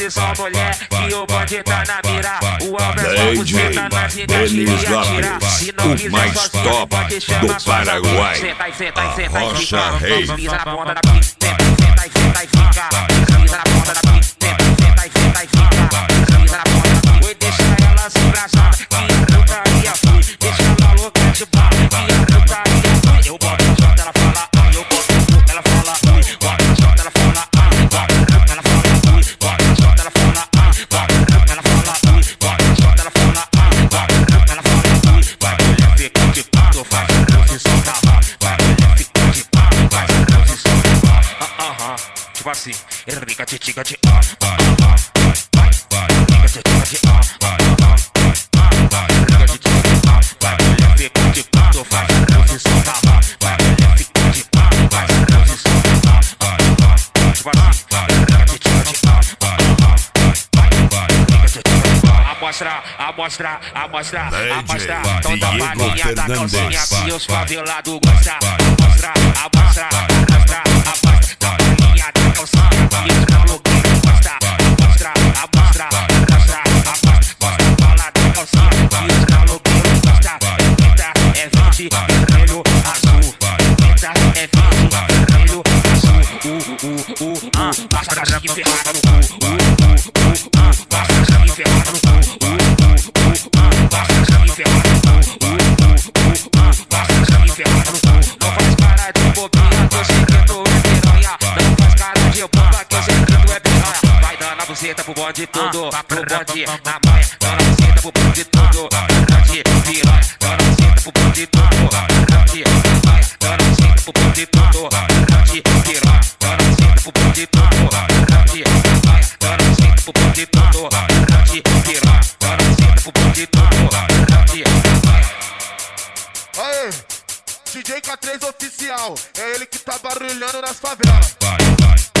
posição, mulher, que o bonde tá na mira. O Alves DJ Denis Lopes, o mais top do Paraguai. Senta e senta e A senta e Rocha fica. Reis. Pisa na ponta da pica, senta e senta e senta e fica. Pisa na ponta da pica, senta e senta e senta e fica. Pisa na ponta da pica, oi, deixa ela se engraçada. Que a putaria fui, deixa ela louca de pau. Que a putaria fui, eu boto na chota, ela fala ai, eu boto no cu, ela fala ui. Bota na chota, ela fala ai, bota no cu, ela fala ui. Bota na chota, ela fala ai, bota no cu, ela fala ui. Bota na chota, ela fala ai, bota no cu, ela fala ui. Vai mulher fica de pato, faz a posição da mão. Vai mulher fica de pato, faz a posição da mão. Tipo assim, Henrique Titica de Henrique Titica de vai mulher fica de pato, faz a posição da mão. Vai mulher fica de pato, faz a posição da mão. Tipo assim, Henrique Titica de Amostra, amostra, amostra, amostra. Então dá palhinha da calcinha que os favelados gostam. Amostra, amostra, amostra, amostra. Dá palhinha da calcinha que os maloqueiros gostam. Amostra, amostra, amostra, amostra. Mostra a bala da calcinha que os maloqueiros gostam. Preta é verde, vermelho, azul. Preta é verde, vermelho, azul. Basta caixinha ferrada no cu. Basta caixinha ferrada no cu. Não faz cara de bobinha, que eu sei que tu é piranha. Não faz cara de boba, que eu sei que tu é piranha. Vai dando a buceta pro bonde tudo, pro bonde na manha. Dando a buceta pro bonde tudo, bonde piranha. Dando a buceta pro bonde tudo, bonde na manha. Dando a buceta pro bonde tudo, bonde piranha. Dando a buceta pro bonde tudo, bonde na manha. Dando a buceta pro bonde tudo, bonde piranha. Dando a buceta pro bonde tudo, bonde na manha. Aê, DJ K3 oficial, é ele que tá barulhando nas favelas.